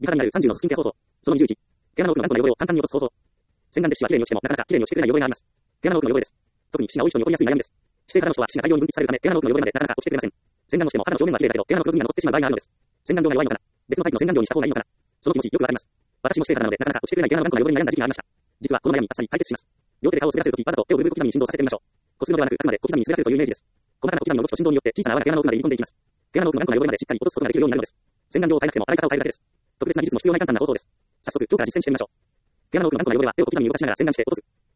美肌になる30のスキンケア方法。その21。毛穴の奥の頑固な汚れを簡単に落とす方法。洗顔で皮脂は綺麗に落ちても、なかなか綺麗に落ちてくれない汚れがあります。毛穴の奥の汚れです。特に皮脂が多い人に起こりやすい悩みです。姿勢肌の人は皮脂が大量に分泌されるため、毛穴の奥の汚れまでなかなか落ちてくれません。洗顔をしても肌の表面は綺麗だけど、毛穴の黒ずみが残ってしまう場合があるのです。洗顔料が弱いのかな。別のタイプの洗顔料にした方がいいのかな。その気持ちよくわかります。私も姿勢肌なので、なかなか落ちてくれない毛穴の頑固な汚れに悩んだ時期がありました。実はこの悩みあっさり解決します。両手で顔を滑らせるとき、わざと手をブルブル小刻みに振動させてみましょう。こするのではなく、あくまで小刻みに滑らせるというイメージです。細かな小刻みの動きと振動によって小さな泡が毛穴の奥まで入り込んでいきます。毛穴の奥の頑固な汚れまでしっかり落とすことができるようになるのです。洗顔料を変えなくても洗い方を変えるだけです。特別な技術も必要ない簡単な方法です。早速、今日から実践してみましょう。毛穴の奥の頑固な汚れは手を小刻みに動かしながら洗顔して落とす。